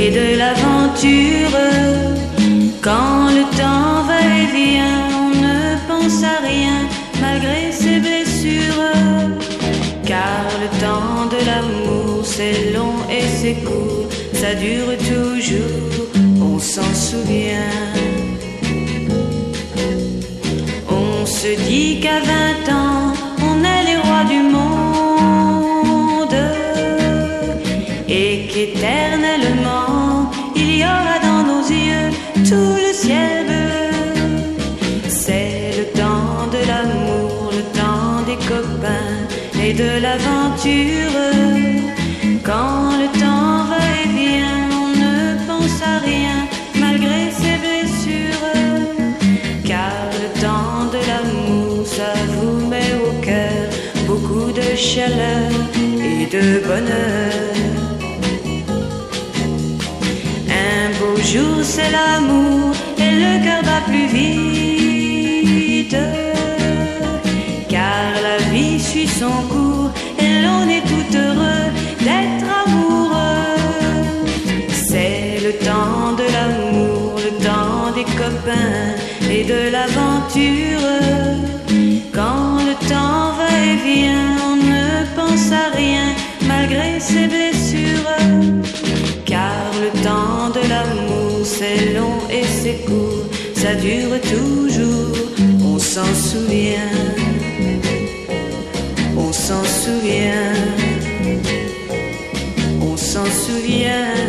et de l'aventure. Quand le temps va et vient, on ne pense à rien malgré ses blessures. Car le temps de l'amour c'est long et c'est court, ça dure toujours, on s'en souvient. On se dit qu'à 20 ans, on est les rois du monde et qu'éternellement, il y aura dans nos yeux tout le ciel bleu. C'est le temps de l'amour, le temps des copains et de l'aventure. Quand le temps va et vient, on ne pense à rien malgré ses blessures. Car le temps de l'amour, ça vous met au cœur beaucoup de chaleur et de bonheur. Un beau jour c'est l'amour et le cœur bat plus vite. Car la vie suit son cours et l'on est tout heureux d'être amoureux. C'est le temps de l'amour, le temps des copains et de l'aventure. Quand le temps va et vient, on ne pense à rien malgré ses blessures. Car le temps de l'amour c'est long et c'est court, ça dure toujours, on s'en souvient. On s'en souvient, on s'en souvient.